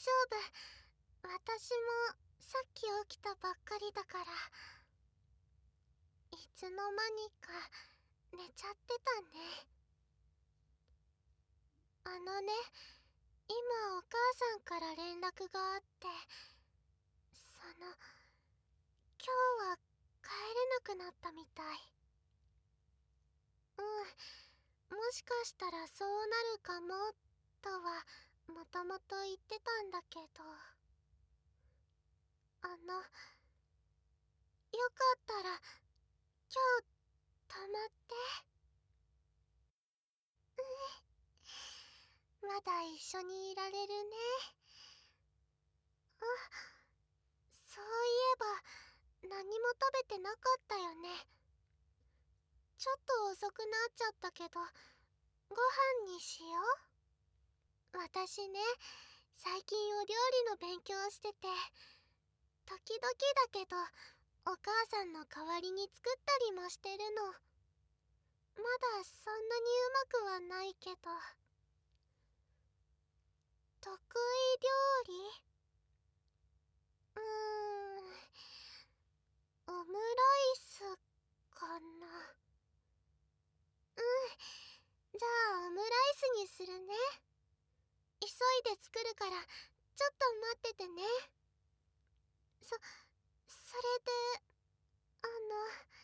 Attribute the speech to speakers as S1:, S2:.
S1: 夫。私もさっき起きたばっかりだから。いつの間にか寝ちゃってたね。今お母さんから連絡があって、今日は帰れなくなったみたい。もしかしたらそうなるかもとはもともと言ってたんだけど、よかったら今日泊まって。まだ一緒にいられるね。そういえば何も食べてなかったよね。ちょっと遅くなっちゃったけど、ご飯にしよう。私ね、最近お料理の勉強してて、時々だけどお母さんの代わりに作ったりもしてるの。まだそんなにうまくはないけど。得意料理？オムライスかな。じゃあオムライスにするね。急いで作るからちょっと待っててね。それで